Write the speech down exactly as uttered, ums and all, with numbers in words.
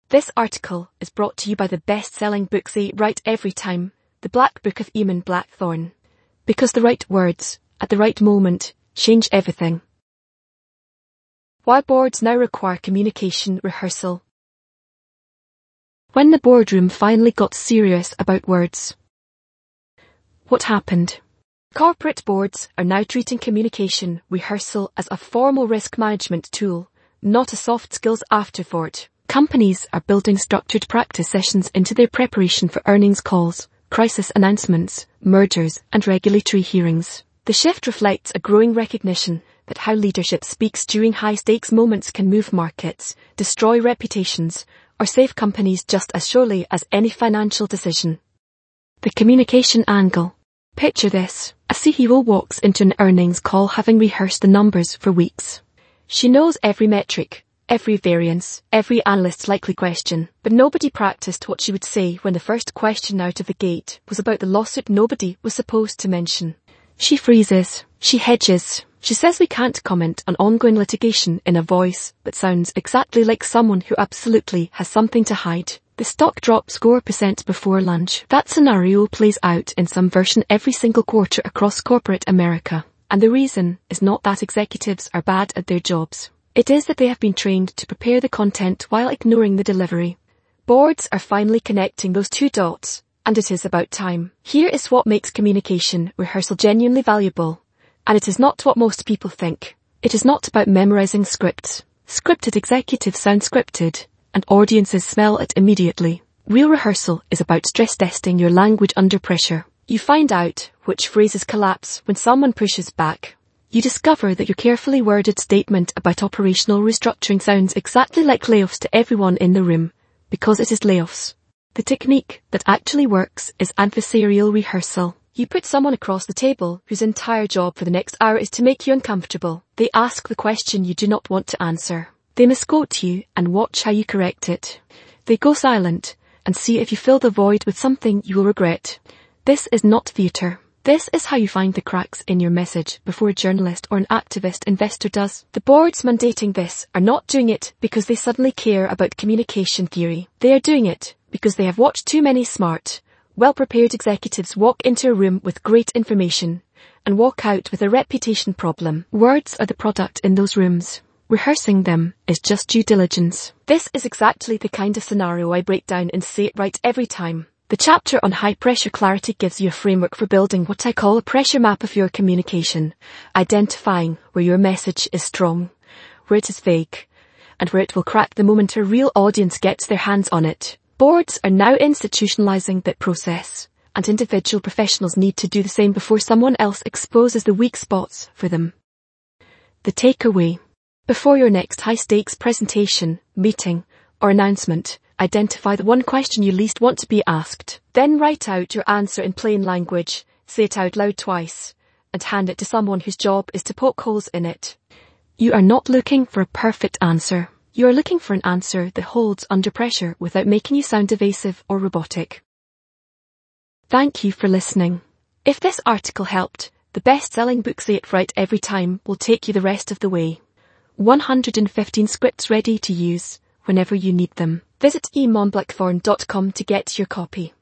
This article is brought to you by the best-selling book Say It Right Every Time, The Black Book of Eamon Blackthorne. Because the right words, at the right moment, change everything. Why boards now require communication rehearsal. When the boardroom finally got serious about words. What happened? Corporate boards are now treating communication rehearsal as a formal risk management tool, not a soft skills afterthought. Companies are building structured practice sessions into their preparation for earnings calls, crisis announcements, mergers, and regulatory hearings. The shift reflects a growing recognition that how leadership speaks during high-stakes moments can move markets, destroy reputations, or save companies just as surely as any financial decision. The communication angle. Picture this. A C E O walks into an earnings call having rehearsed the numbers for weeks. She knows every metric, every variance, every analyst's likely question, but nobody practiced what she would say when the first question out of the gate was about the lawsuit nobody was supposed to mention. She freezes. She hedges. She says we can't comment on ongoing litigation in a voice that sounds exactly like someone who absolutely has something to hide. The stock drops four percent before lunch. That scenario plays out in some version every single quarter across corporate America. And the reason is not that executives are bad at their jobs. It is that they have been trained to prepare the content while ignoring the delivery. Boards are finally connecting those two dots, and it is about time. Here is what makes communication rehearsal genuinely valuable. And it is not what most people think. It is not about memorizing scripts. Scripted executives sound scripted, and audiences smell it immediately. Real rehearsal is about stress testing your language under pressure. You find out which phrases collapse when someone pushes back. You discover that your carefully worded statement about operational restructuring sounds exactly like layoffs to everyone in the room, because it is layoffs. The technique that actually works is adversarial rehearsal. You put someone across the table whose entire job for the next hour is to make you uncomfortable. They ask the question you do not want to answer. They misquote you and watch how you correct it. They go silent and see if you fill the void with something you will regret. This is not theatre. This is how you find the cracks in your message before a journalist or an activist investor does. The boards mandating this are not doing it because they suddenly care about communication theory. They are doing it because they have watched too many smart, well-prepared executives walk into a room with great information and walk out with a reputation problem. Words are the product in those rooms. Rehearsing them is just due diligence. This is exactly the kind of scenario I break down in Say It Right Every Time. The chapter on high-pressure clarity gives you a framework for building what I call a pressure map of your communication, identifying where your message is strong, where it is vague, and where it will crack the moment a real audience gets their hands on it. Boards are now institutionalizing that process, and individual professionals need to do the same before someone else exposes the weak spots for them. The takeaway. Before your next high-stakes presentation, meeting, or announcement, identify the one question you least want to be asked. Then write out your answer in plain language, say it out loud twice, and hand it to someone whose job is to poke holes in it. You are not looking for a perfect answer. You are looking for an answer that holds under pressure without making you sound evasive or robotic. Thank you for listening. If this article helped, the best-selling book Say It Right Every Time will take you the rest of the way. one hundred fifteen scripts ready to use whenever you need them. Visit eamon blackthorne dot com to get your copy.